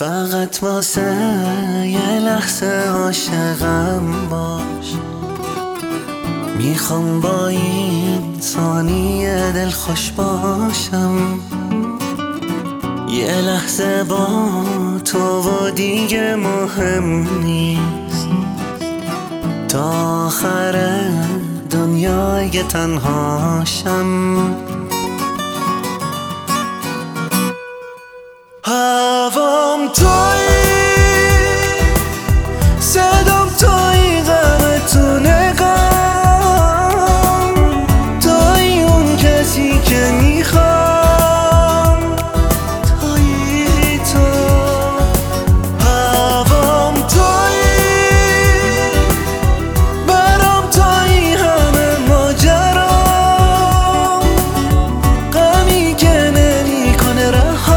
فقط واسه یه لحظه عاشقم باش. میخوام با این ثانیه دلخوش باشم، یه لحظه با تو و دیگه مهم نیست، تا آخر دنیای تنهاشم. هوام تویی، صدام تویی، غم تو نگام، تویی اون کسی که میخوام، تویی تو. هوام تویی، برام تویی، همه ماجرام، غمی که نمیکنه رها.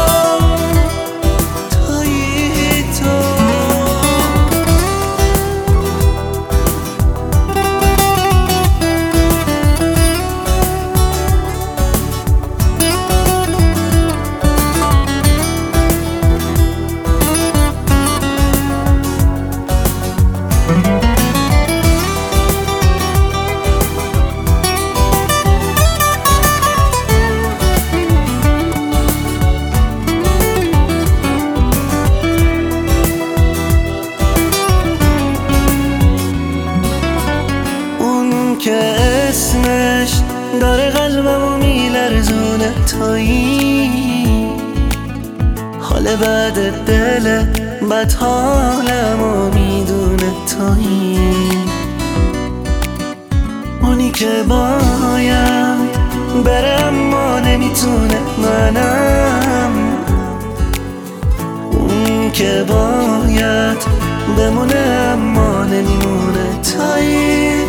که اسمش داره قلبمو میلرزونه، تویی حال بعد دل بد حالمو میدونه، تویی اونی که باید بره اما نمیتونه، منم اون که باید بمونه اما نمیمونه، تویی